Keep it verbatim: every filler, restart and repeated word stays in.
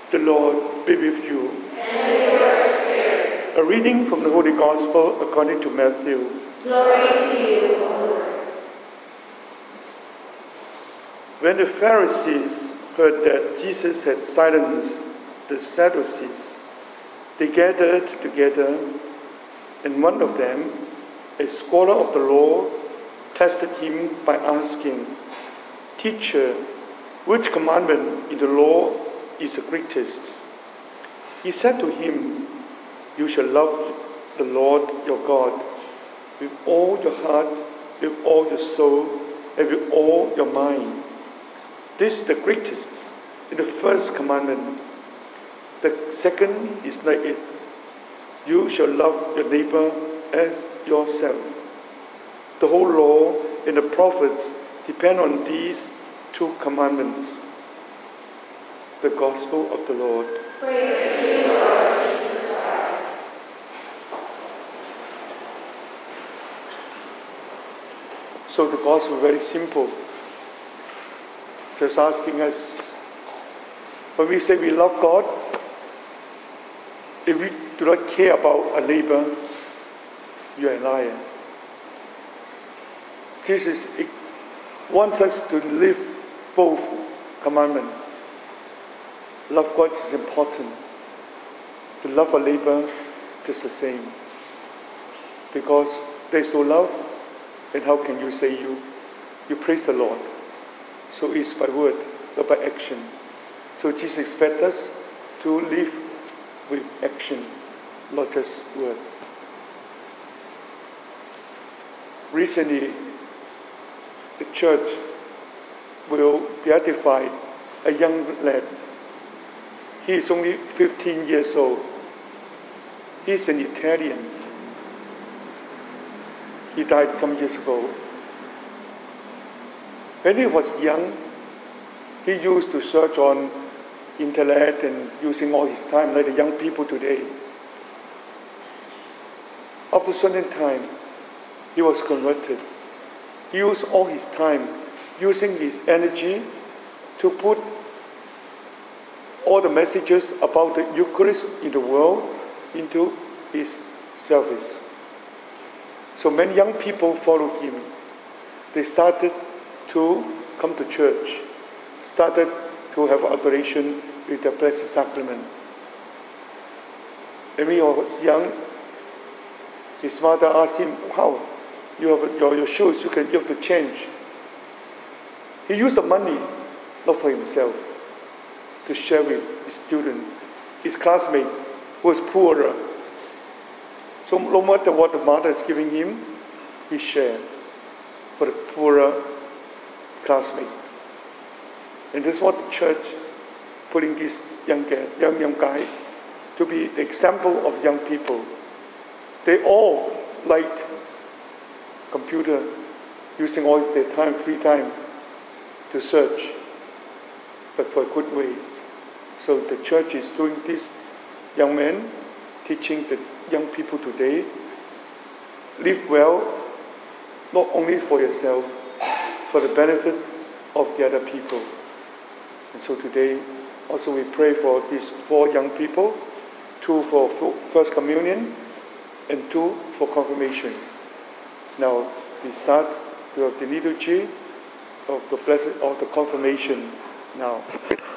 The Lord be with you. And with your spirit. A reading from the Holy Gospel according to Matthew. Glory to you, O Lord. When the Pharisees heard that Jesus had silenced the Sadducees, they gathered together, and one of them, a scholar of the law, tested him by asking, "Teacher, which commandment in the law is the greatest?" He said to him, "You shall love the Lord your God with all your heart, with all your soul, and with all your mind. This is the greatest and the first commandment. The second is like it. You shall love your neighbor as yourself. The whole law and the prophets depend on these two commandments." The Gospel of the Lord. Praise to you, Lord Jesus Christ. So the Gospel is very simple. Just asking us, when we say we love God, if we do not care about a neighbor, you are a liar. Jesus wants us to live both commandments. Love God is important. To love a neighbor is the same. Because there is no love, and how can you say you, you praise the Lord? So it's by word, not by action. So Jesus expects us to live with action, not just word. Recently, the church will beatify a young lad. He is only fifteen years old. He's an Italian. He died some years ago. When he was young, he used to search on internet and using all his time like the young people today. After a certain time, he was converted. He used all his time, using his energy to put all the messages about the Eucharist in the world into his service. So many young people followed him. They started to come to church, started to have adoration with the Blessed Sacrament. And when he was young, his mother asked him, "How? You have your, your shoes, you, can, you have to change." He used the money, not for himself, to share with his student, his classmate, who was poorer. So no matter what the mother is giving him, he shared for the poorer classmates. And this is what the church putting this young guy, young, young guy to be the example of young people. They all like computer, using all their time, free time to search, but for a good way. So the church is doing this young man, teaching the young people today, live well, not only for yourself, for the benefit of the other people. And so today, also we pray for these four young people, two for First Communion and two for Confirmation. Now we start with the liturgy of the blessed of the Confirmation now.